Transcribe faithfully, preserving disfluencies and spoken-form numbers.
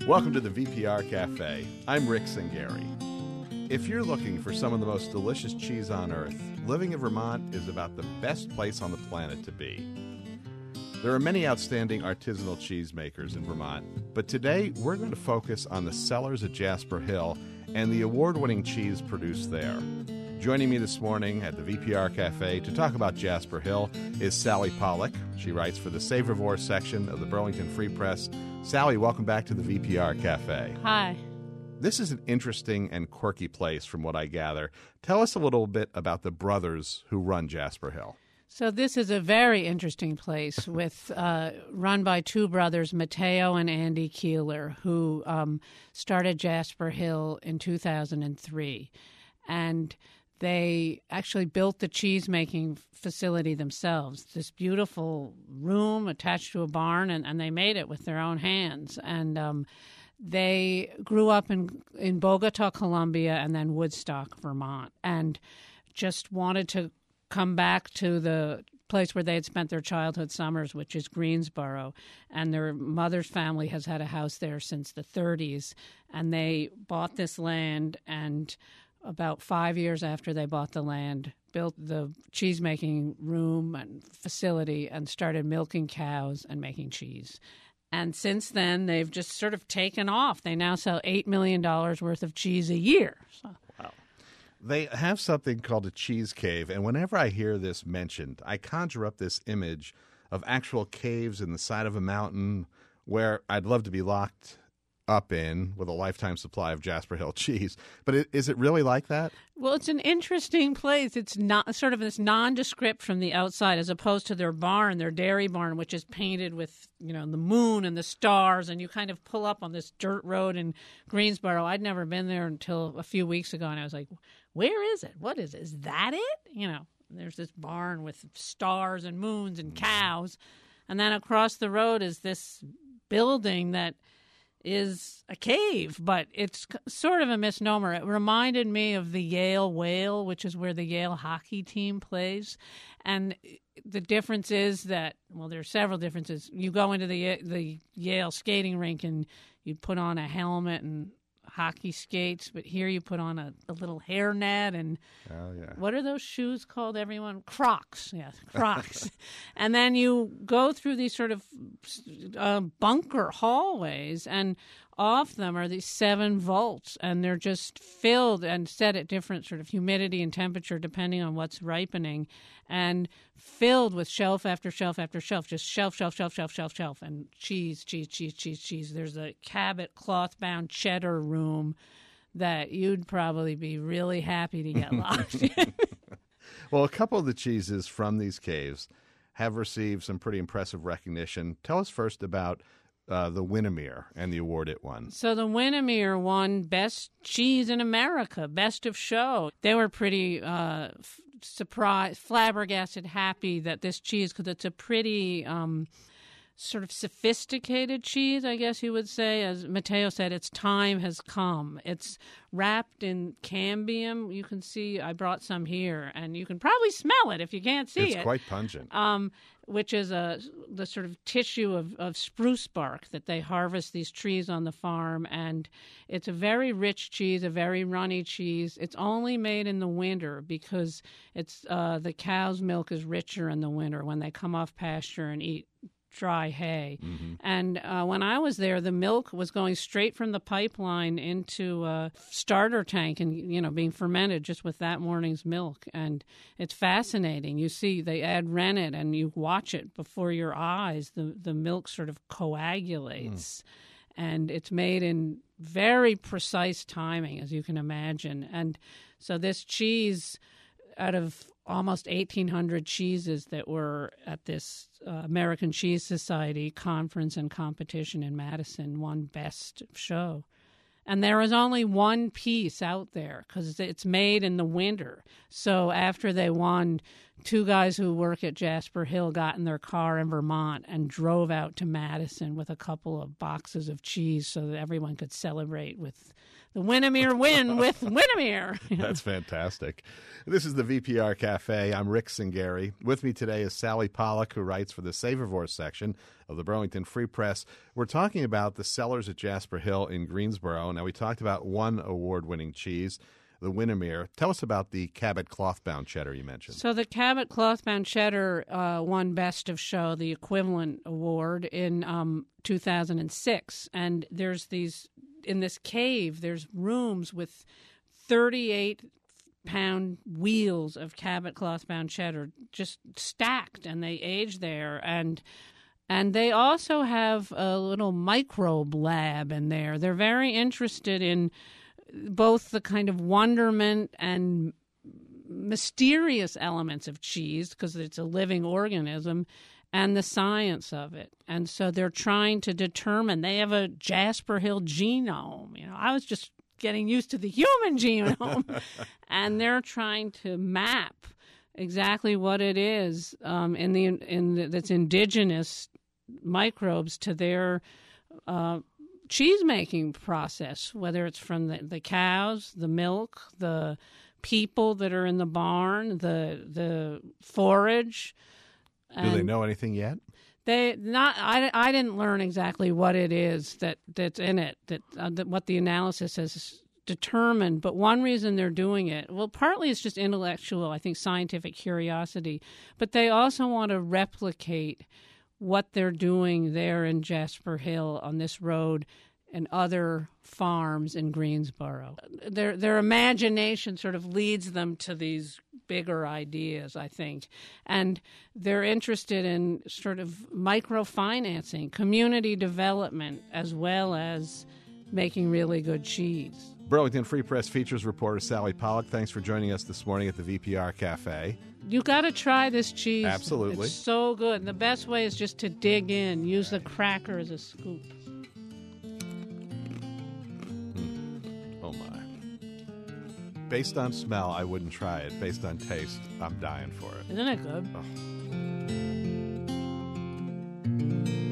Welcome to the V P R Cafe. I'm Rick Singari. If you're looking for some of the most delicious cheese on earth, living in Vermont is about the best place on the planet to be. There are many outstanding artisanal cheesemakers in Vermont, but today we're going to focus on the cellars at Jasper Hill and the award-winning cheese produced there. Joining me this morning at the V P R Cafe to talk about Jasper Hill is Sally Pollock. She writes for the Savorvore section of the Burlington Free Press. Sally, welcome back to the V P R Cafe. Hi. This is an interesting and quirky place from what I gather. Tell us a little bit about the brothers who run Jasper Hill. So this is a very interesting place with uh, run by two brothers, Matteo and Andy Keeler, who um, started Jasper Hill in two thousand three. And they actually built the cheese-making facility themselves, this beautiful room attached to a barn, and, and they made it with their own hands. And um, they grew up in, in Bogota, Colombia, and then Woodstock, Vermont, and just wanted to come back to the place where they had spent their childhood summers, which is Greensboro. And their mother's family has had a house there since the thirties. And they bought this land, and about five years after they bought the land, built the cheese-making room and facility and started milking cows and making cheese. And since then, they've just sort of taken off. They now sell eight million dollars worth of cheese a year. So. Wow. They have something called a cheese cave, and whenever I hear this mentioned, I conjure up this image of actual caves in the side of a mountain where I'd love to be locked up in with a lifetime supply of Jasper Hill cheese. But it, is it really like that? Well, it's an interesting place. It's not sort of this nondescript from the outside, as opposed to their barn, their dairy barn, which is painted with, you know, the moon and the stars, and you kind of pull up on this dirt road in Greensboro. I'd never been there until a few weeks ago, and I was like, where is it? What is it? Is that it? You know, there's this barn with stars and moons and cows, and then across the road is this building that is a cave, but it's sort of a misnomer. It reminded me of the Yale Whale, which is where the Yale hockey team plays. And the difference is that, well, there are several differences. You go into the the Yale skating rink and you put on a helmet and hockey skates, but here you put on a, a little hairnet and oh, yeah. What are those shoes called, everyone? Crocs, yes, Crocs. And then you go through these sort of uh, bunker hallways, and off them are these seven vaults, and they're just filled and set at different sort of humidity and temperature depending on what's ripening, and filled with shelf after shelf after shelf, just shelf, shelf, shelf, shelf, shelf, shelf, and cheese, cheese, cheese, cheese, cheese. There's a Cabot cloth-bound cheddar room that you'd probably be really happy to get locked in. Well, a couple of the cheeses from these caves have received some pretty impressive recognition. Tell us first about uh, the Winnemere and the award it won. So the Winnemere won Best Cheese in America, Best of Show. They were pretty uh, f- surprised, flabbergasted, happy that this cheese, because it's a pretty um, sort of sophisticated cheese, I guess you would say. As Matteo said, its time has come. It's wrapped in cambium. You can see, I brought some here, and you can probably smell it if you can't see it's it. It's quite pungent. Um, which is a the sort of tissue of, of spruce bark that they harvest these trees on the farm. And it's a very rich cheese, a very runny cheese. It's only made in the winter because it's uh, the cow's milk is richer in the winter when they come off pasture and eat dry hay. Mm-hmm. And uh, when I was there, the milk was going straight from the pipeline into a starter tank and, you know, being fermented just with that morning's milk. And it's fascinating. You see, they add rennet and you watch it before your eyes. The, the milk sort of coagulates. Mm. And it's made in very precise timing, as you can imagine. And so this cheese, out of almost eighteen hundred cheeses that were at this uh, American Cheese Society conference and competition in Madison, won Best Show. And there was only one piece out there because it's made in the winter. So after they won two guys who work at Jasper Hill got in their car in Vermont and drove out to Madison with a couple of boxes of cheese so that everyone could celebrate with the Windermere win with Windermere. That's fantastic. This is the V P R Cafe. I'm Rick Singari. With me today is Sally Pollock, who writes for the Savorvore section of the Burlington Free Press. We're talking about the cellars at Jasper Hill in Greensboro. Now, we talked about one award-winning cheese, the Windermere. Tell us about the Cabot cloth-bound cheddar you mentioned. So the Cabot cloth-bound cheddar uh, won Best of Show, the equivalent award, in um, two thousand six. And there's these, in this cave, there's rooms with thirty-eight pound wheels of Cabot cloth-bound cheddar just stacked, and they age there. And and they also have a little microbe lab in there. They're very interested in both the kind of wonderment and mysterious elements of cheese, because it's a living organism, and the science of it. And so they're trying to determine, they have a Jasper Hill genome. You know, I was just getting used to the human genome, and they're trying to map exactly what it is um, in the in the, that's indigenous microbes to their uh, cheese-making process, whether it's from the, the cows, the milk, the people that are in the barn, the the forage. Do they know anything yet? They not. I, I didn't learn exactly what it is that, that's in it, that, uh, that what the analysis has determined. But one reason they're doing it, well, partly it's just intellectual, I think, scientific curiosity. But they also want to replicate what they're doing there in Jasper Hill on this road and other farms in Greensboro. Their their imagination sort of leads them to these bigger ideas, I think. And they're interested in sort of microfinancing, community development, as well as making really good cheese. Burlington Free Press features reporter Sally Pollock. Thanks for joining us this morning at the V P R Cafe. You got to try this cheese. Absolutely. It's so good. And the best way is just to dig in. Use the cracker as a scoop. Oh, my. Based on smell, I wouldn't try it. Based on taste, I'm dying for it. Isn't it good? Oh.